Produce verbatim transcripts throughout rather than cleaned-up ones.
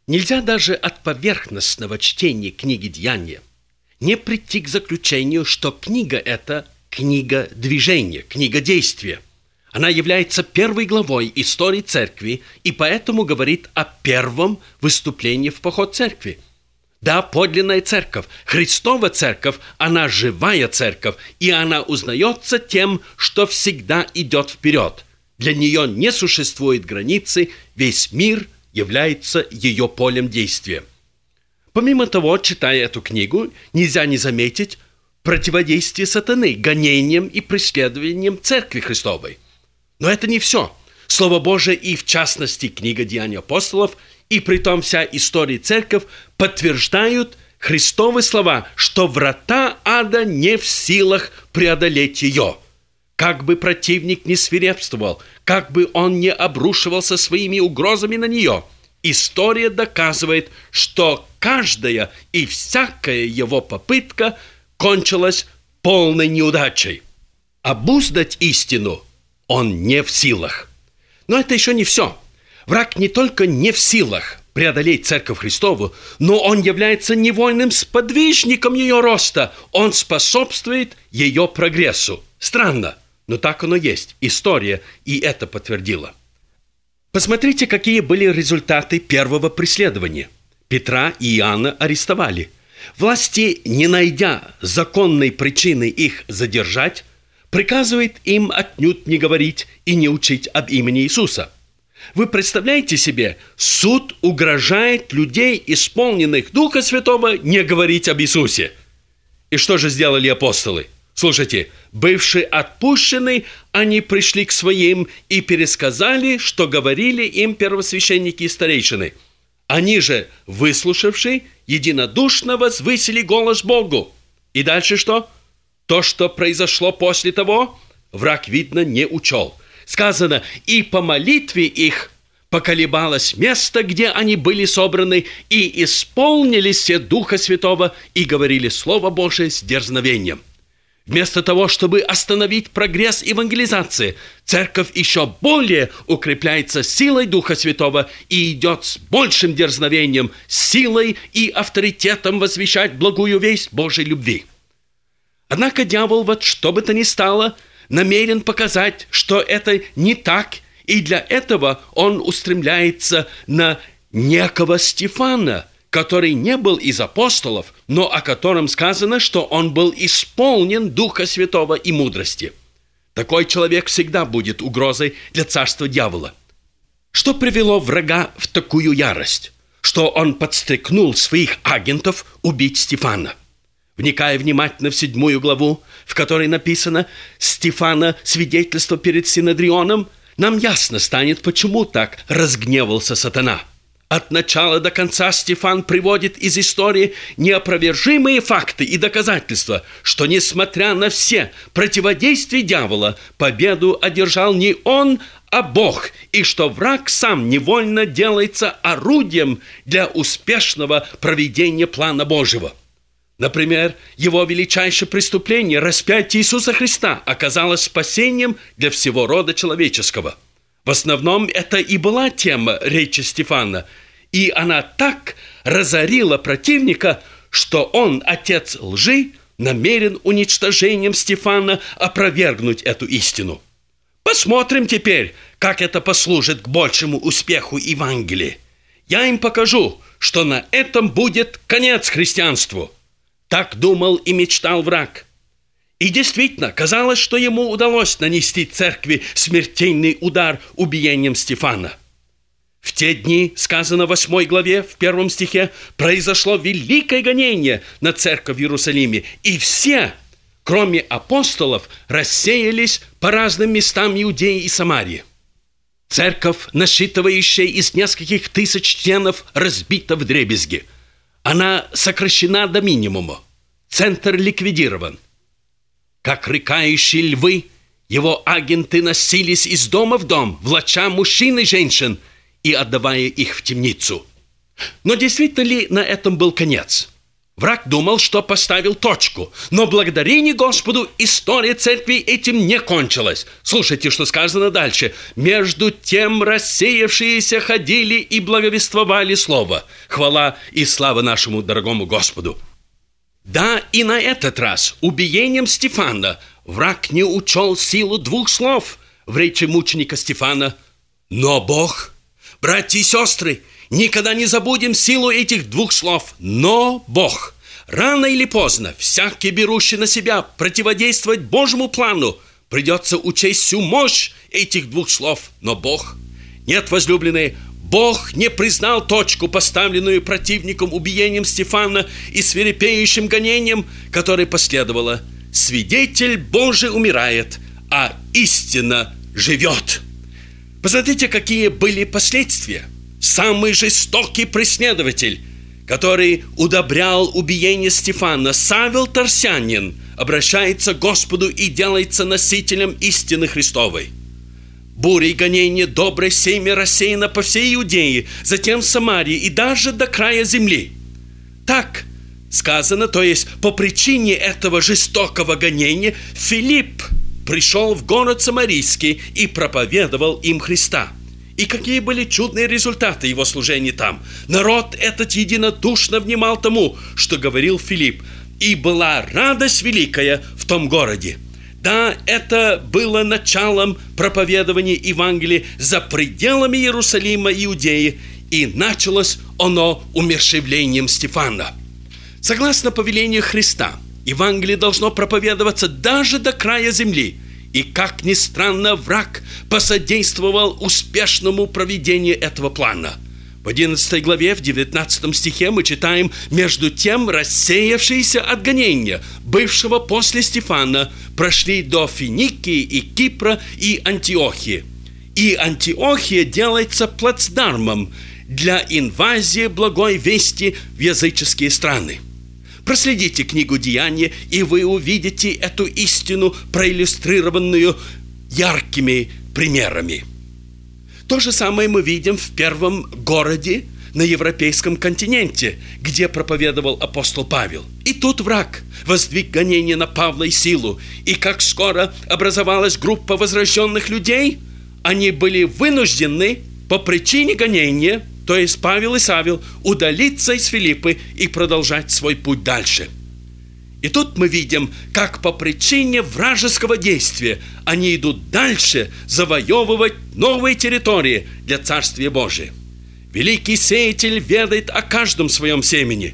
Нельзя даже от поверхностного чтения книги «Деяния» не прийти к заключению, что книга эта книга движения, книга действия. Она является первой главой истории церкви и поэтому говорит о первом выступлении в поход церкви. Да, подлинная церковь, Христова церковь, она живая церковь, и она узнается тем, что всегда идет вперед. Для нее не существует границы, весь мир является ее полем действия. Помимо того, читая эту книгу, нельзя не заметить противодействие сатаны гонениям и преследованиям церкви Христовой. Но это не все. Слово Божие и, в частности, книга «Деяния апостолов», и притом вся история церкви подтверждают Христовы слова, что врата ада не в силах преодолеть ее. Как бы противник не свирепствовал, как бы он не обрушивался своими угрозами на нее, история доказывает, что каждая и всякая его попытка кончилась полной неудачей. Обуздать истину он не в силах. Но это еще не все. Враг не только не в силах преодолеть Церковь Христову, но он является невольным сподвижником ее роста. Он способствует ее прогрессу. Странно, но так оно есть. История и это подтвердила. Посмотрите, какие были результаты первого преследования. Петра и Иоанна арестовали. Власти, не найдя законной причины их задержать, приказывает им отнюдь не говорить и не учить об имени Иисуса. Вы представляете себе, суд угрожает людей, исполненных Духа Святого, не говорить об Иисусе. И что же сделали апостолы? Слушайте, бывшие отпущены, они пришли к своим и пересказали, что говорили им первосвященники и старейшины. Они же, выслушавши, единодушно возвысили голос Богу. И дальше что? То, что произошло после того, враг, видно, не учел. Сказано, и по молитве их поколебалось место, где они были собраны, и исполнили все Духа Святого, и говорили Слово Божие с дерзновением. Вместо того, чтобы остановить прогресс евангелизации, церковь еще более укрепляется силой Духа Святого и идет с большим дерзновением, силой и авторитетом возвещать благую весть Божьей любви. Однако дьявол, вот что бы то ни стало, намерен показать, что это не так, и для этого он устремляется на некого Стефана, который не был из апостолов, но о котором сказано, что он был исполнен Духа Святого и мудрости. Такой человек всегда будет угрозой для царства дьявола. Что привело врага в такую ярость? Что он подстрекнул своих агентов убить Стефана. Вникая внимательно в седьмую главу, в которой написано «Стефана свидетельство перед Синедрионом», нам ясно станет, почему так разгневался сатана. От начала до конца Стефан приводит из истории неопровержимые факты и доказательства, что, несмотря на все противодействия дьявола, победу одержал не он, а Бог, и что враг сам невольно делается орудием для успешного проведения плана Божьего. Например, его величайшее преступление, распятие Иисуса Христа, оказалось спасением для всего рода человеческого. В основном это и была тема речи Стефана, и она так разорила противника, что он, отец лжи, намерен уничтожением Стефана опровергнуть эту истину. Посмотрим теперь, как это послужит к большему успеху Евангелия. Я им покажу, что на этом будет конец христианству. Так думал и мечтал враг. И действительно, казалось, что ему удалось нанести церкви смертельный удар убиением Стефана. В те дни, сказано в восьмой главе, в первом стихе, произошло великое гонение на церковь в Иерусалиме, и все, кроме апостолов, рассеялись по разным местам Иудеи и Самарии. Церковь, насчитывающая из нескольких тысяч членов, разбита вдребезги. Она сокращена до минимума. Центр ликвидирован. Как рыкающие львы, его агенты носились из дома в дом, влача мужчин и женщин и отдавая их в темницу. Но действительно ли на этом был конец? Враг думал, что поставил точку, но благодарение Господу история церкви этим не кончилась. Слушайте, что сказано дальше. «Между тем рассеявшиеся ходили и благовествовали слово. Хвала и слава нашему дорогому Господу». Да, и на этот раз убиением Стефана враг не учел силу двух слов в речи мученика Стефана. Но Бог, братья и сестры, никогда не забудем силу этих двух слов. Но Бог. Рано или поздно всякий, берущий на себя противодействовать Божьему плану, придется учесть всю мощь этих двух слов. Но Бог. Нет, возлюбленные, Бог не признал точку, поставленную противником убиением Стефана и свирепеющим гонением, которое последовало. Свидетель Божий умирает, а истина живет. Посмотрите, какие были последствия. Самый жестокий преследователь, который удобрял убиение Стефана, Савел Тарсянин, обращается к Господу и делается носителем истины Христовой. Буря и гонение доброе семя рассеяно по всей Иудее, затем в Самарии и даже до края земли. Так сказано, то есть по причине этого жестокого гонения Филипп пришел в город Самарийский и проповедовал им Христа. И какие были чудные результаты его служения там. Народ этот единодушно внимал тому, что говорил Филипп, и была радость великая в том городе. Да, это было началом проповедования Евангелия за пределами Иерусалима и Иудеи, и началось оно умерщвлением Стефана. Согласно повелению Христа, Евангелие должно проповедоваться даже до края земли. И, как ни странно, враг посодействовал успешному проведению этого плана. В одиннадцатой главе, в девятнадцатом стихе мы читаем: «Между тем рассеявшиеся от гонения, бывшего после Стефана, прошли до Финикии и Кипра и Антиохии». И Антиохия делается плацдармом для инвазии благой вести в языческие страны. Проследите книгу «Деяния», и вы увидите эту истину, проиллюстрированную яркими примерами. То же самое мы видим в первом городе на европейском континенте, где проповедовал апостол Павел. И тут враг воздвиг гонение на Павла и Силу. И как скоро образовалась группа возрожденных людей, они были вынуждены по причине гонения, то есть Павел и Савел, удалиться из Филиппы и продолжать свой путь дальше. И тут мы видим, как по причине вражеского действия они идут дальше завоевывать новые территории для Царствия Божия. Великий сеятель ведает о каждом своем семени,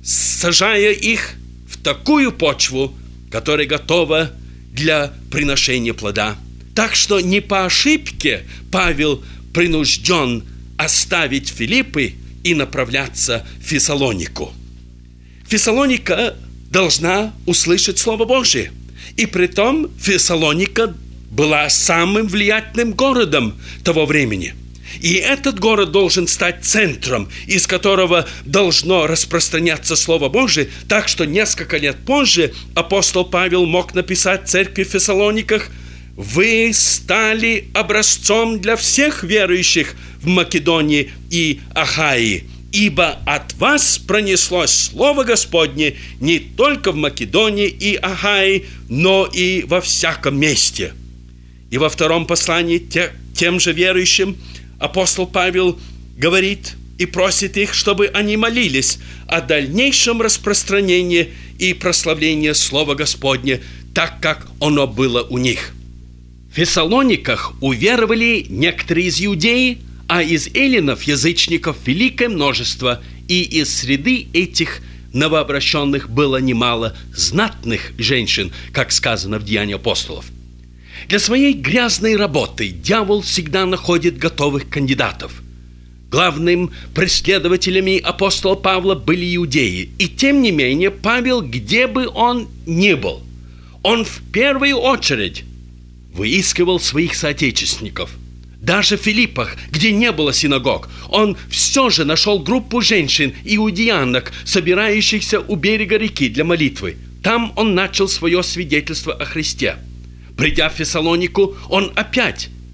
сажая их в такую почву, которая готова для приношения плода. Так что не по ошибке Павел принужден оставить Филиппы и направляться в Фессалонику. Фессалоника должна услышать Слово Божие. И притом Фессалоника была самым влиятельным городом того времени. И этот город должен стать центром, из которого должно распространяться Слово Божие, так что несколько лет позже апостол Павел мог написать церкви в Фессалониках: «Вы стали образцом для всех верующих в Македонии и Ахаии, ибо от вас пронеслось Слово Господне не только в Македонии и Ахаии, но и во всяком месте». И во втором послании те, тем же верующим апостол Павел говорит и просит их, чтобы они молились о дальнейшем распространении и прославлении Слова Господня, так как оно было у них. В Фессалониках уверовали некоторые из иудеи, а из эллинов, язычников, великое множество, и из среды этих новообращенных было немало знатных женщин, как сказано в Деяниях апостолов. Для своей грязной работы дьявол всегда находит готовых кандидатов. Главным преследователями апостола Павла были иудеи, и тем не менее Павел, где бы он ни был, он в первую очередь выискивал своих соотечественников. Даже в Филиппах, где не было синагог, он все же нашел группу женщин, иудеянок, собирающихся у берега реки для молитвы. Там он начал свое свидетельство о Христе. Придя в Фессалонику, он опять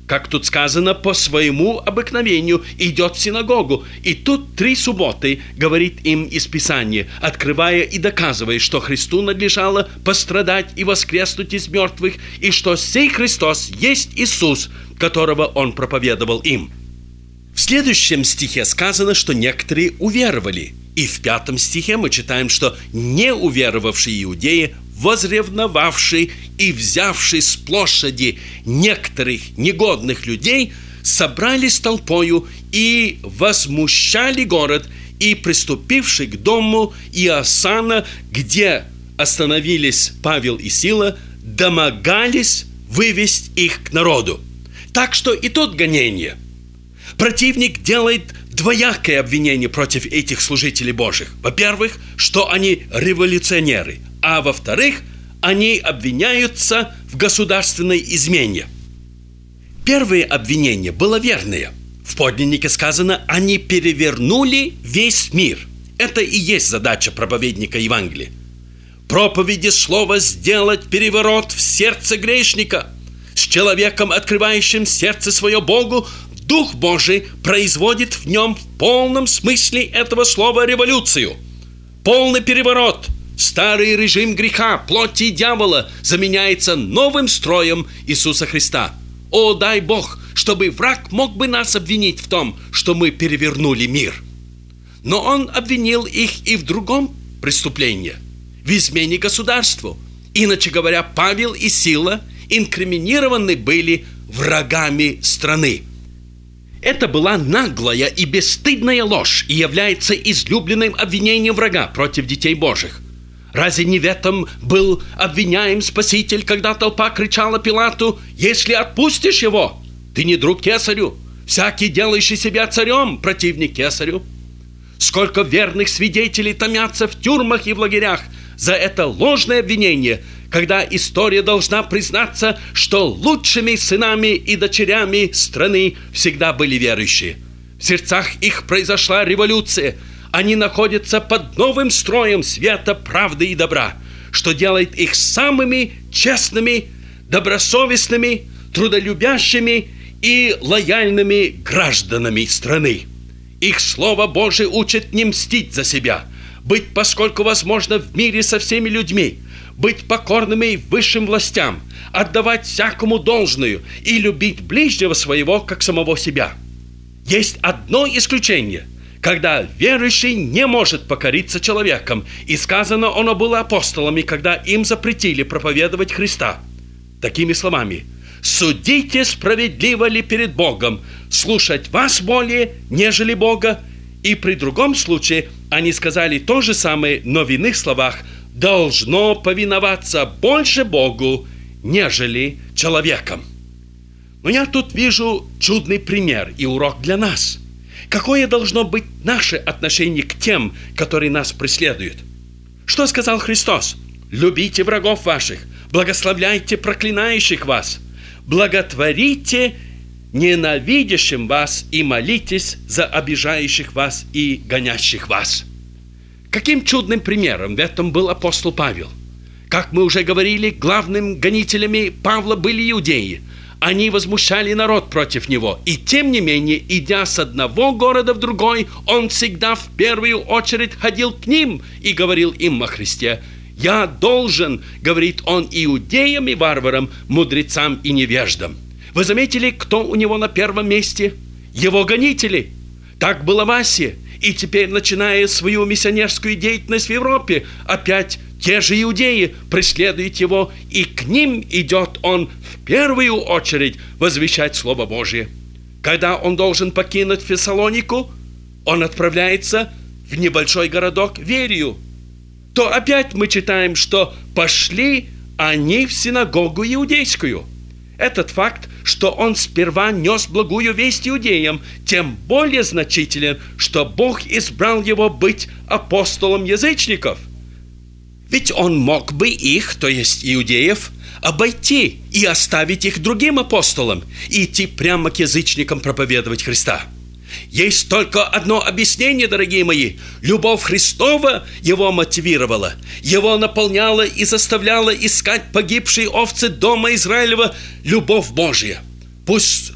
как тут сказано, по своему обыкновению идет в синагогу. И тут три субботы говорит им из Писания, открывая и доказывая, что Христу надлежало пострадать и воскреснуть из мертвых, и что сей Христос есть Иисус, которого Он проповедовал им. В следующем стихе сказано, что некоторые уверовали. И в пятом стихе мы читаем, что не уверовавшие иудеи, возревновавшие и взявшие с площади некоторых негодных людей, собрались толпою и возмущали город, и, приступивши к дому Иоасана, где остановились Павел и Сила, домогались вывести их к народу. Так что и тут гонение. Противник делает двоякое обвинение против этих служителей Божьих. Во-первых, что они революционеры, а во-вторых, они обвиняются в государственной измене. Первое обвинение было верное. В подлиннике сказано, они перевернули весь мир. Это и есть задача проповедника Евангелия. Проповеди слова сделать переворот в сердце грешника. С человеком, открывающим сердце свое Богу, Дух Божий производит в нем в полном смысле этого слова революцию. Полный переворот. Старый режим греха, плоти и дьявола заменяется новым строем Иисуса Христа. О, дай Бог, чтобы враг мог бы нас обвинить в том, что мы перевернули мир. Но он обвинил их и в другом преступлении, в измене государству. Иначе говоря, Павел и Сила инкриминированы были врагами страны. Это была наглая и бесстыдная ложь и является излюбленным обвинением врага против детей Божьих. Разве не в этом был обвиняем Спаситель, когда толпа кричала Пилату: «Если отпустишь его, ты не друг кесарю, всякий, делающий себя царем, противник кесарю». Сколько верных свидетелей томятся в тюрьмах и в лагерях за это ложное обвинение, когда история должна признаться, что лучшими сынами и дочерями страны всегда были верующие. В сердцах их произошла революция. Они находятся под новым строем света, правды и добра, что делает их самыми честными, добросовестными, трудолюбящими и лояльными гражданами страны. Их Слово Божие учит не мстить за себя, быть, поскольку возможно, в мире со всеми людьми, быть покорными высшим властям, отдавать всякому должную и любить ближнего своего, как самого себя. Есть одно исключение, когда верующий не может покориться человеком, и сказано оно было апостолами, когда им запретили проповедовать Христа. Такими словами: «Судите, справедливо ли перед Богом, слушать вас более, нежели Бога». И при другом случае они сказали то же самое, но в иных словах: «Должно повиноваться больше Богу, нежели человеком». Но я тут вижу чудный пример и урок для нас. Какое должно быть наше отношение к тем, которые нас преследуют? Что сказал Христос? «Любите врагов ваших, благословляйте проклинающих вас, благотворите ненавидящим вас и молитесь за обижающих вас и гонящих вас». Каким чудным примером в этом был апостол Павел? Как мы уже говорили, главными гонителями Павла были иудеи. Они возмущали народ против него. И тем не менее, идя с одного города в другой, он всегда в первую очередь ходил к ним и говорил им о Христе. «Я должен, — говорит он, — иудеям и варварам, мудрецам и невеждам». Вы заметили, кто у него на первом месте? Его гонители. Так было в Асии. И теперь, начиная свою миссионерскую деятельность в Европе, опять те же иудеи преследуют его, и к ним идет он в первую очередь возвещать Слово Божие. Когда он должен покинуть Фессалонику, он отправляется в небольшой городок Верию. То опять мы читаем, что пошли они в синагогу иудейскую. Этот факт, что он сперва нес благую весть иудеям, тем более значителен, что Бог избрал его быть апостолом язычников. Ведь он мог бы их, то есть иудеев, обойти и оставить их другим апостолам и идти прямо к язычникам проповедовать Христа. Есть только одно объяснение, дорогие мои. Любовь Христова его мотивировала, его наполняла и заставляла искать погибшие овцы дома Израилева любовь Божья. Пусть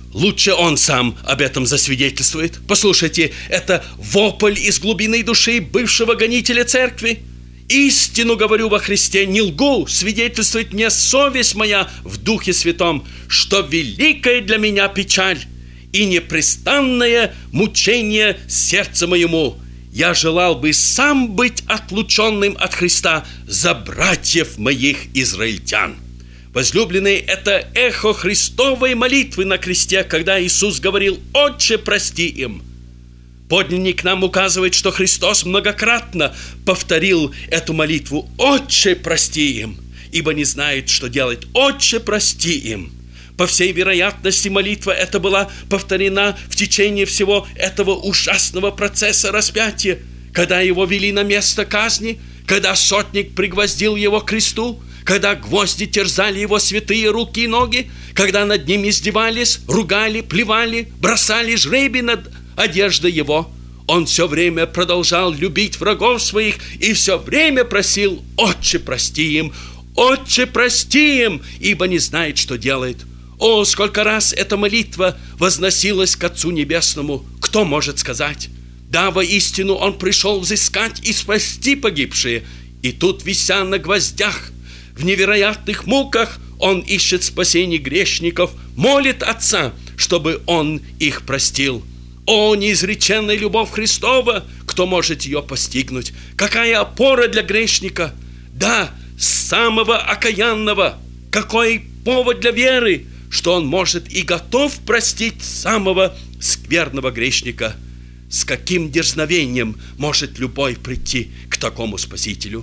Лучше он сам об этом засвидетельствует. Послушайте, это вопль из глубины души бывшего гонителя церкви. «Истину говорю во Христе, не лгу, свидетельствует мне совесть моя в Духе Святом, что великая для меня печаль и непрестанное мучение сердцу моему. Я желал бы сам быть отлученным от Христа за братьев моих израильтян». Возлюбленные, это эхо Христовой молитвы на кресте, когда Иисус говорил: «Отче, прости им». Подлинник нам указывает, что Христос многократно повторил эту молитву: «Отче, прости им, ибо не знают, что делать. Отче, прости им». По всей вероятности, молитва эта была повторена в течение всего этого ужасного процесса распятия, когда его вели на место казни, когда сотник пригвоздил его к кресту, когда гвозди терзали его святые руки и ноги, когда над ним издевались, ругали, плевали, бросали жребий над одеждой его. Он все время продолжал любить врагов своих и все время просил: «Отче, прости им, Отче, прости им, ибо не знает, что делает». О, сколько раз эта молитва возносилась к Отцу Небесному! Кто может сказать? Да, воистину Он пришел взыскать и спасти погибшие. И тут, вися на гвоздях, в невероятных муках, Он ищет спасения грешников, молит Отца, чтобы Он их простил. О, неизреченная любовь Христова! Кто может ее постигнуть? Какая опора для грешника! Да, самого окаянного! Какой повод для веры, что он может и готов простить самого скверного грешника! С каким дерзновением может любой прийти к такому Спасителю?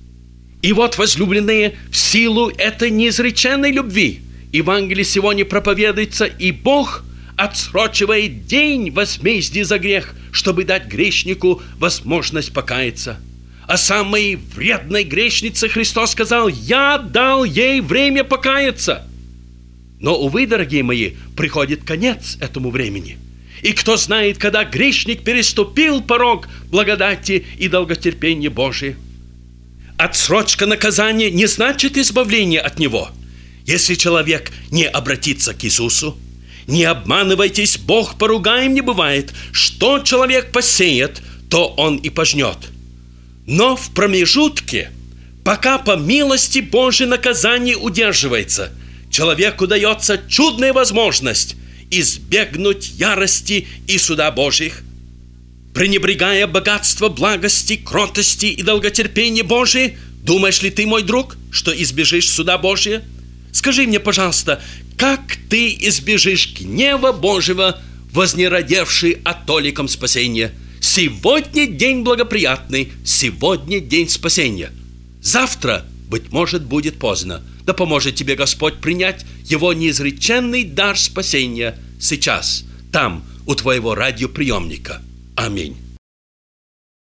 И вот, возлюбленные, в силу этой неизреченной любви Евангелие сегодня проповедуется, и Бог отсрочивает день возмездия за грех, чтобы дать грешнику возможность покаяться. А самой вредной грешнице Христос сказал: «Я дал ей время покаяться». Но, увы, дорогие мои, приходит конец этому времени. И кто знает, когда грешник переступил порог благодати и долготерпения Божия. Отсрочка наказания не значит избавление от него. Если человек не обратится к Иисусу, не обманывайтесь, Бог поругаем не бывает. Что человек посеет, то он и пожнет. Но в промежутке, пока по милости Божией наказание удерживается, человеку дается чудная возможность избегнуть ярости и суда Божьих. Пренебрегая богатство благости, кротости и долготерпения Божие, думаешь ли ты, мой друг, что избежишь суда Божия? Скажи мне, пожалуйста, как ты избежишь гнева Божьего, вознеродевший от толиком спасения? Сегодня день благоприятный, сегодня день спасения. Завтра, быть может, будет поздно. Да поможет тебе Господь принять Его неизреченный дар спасения сейчас, там, у твоего радиоприемника. Аминь.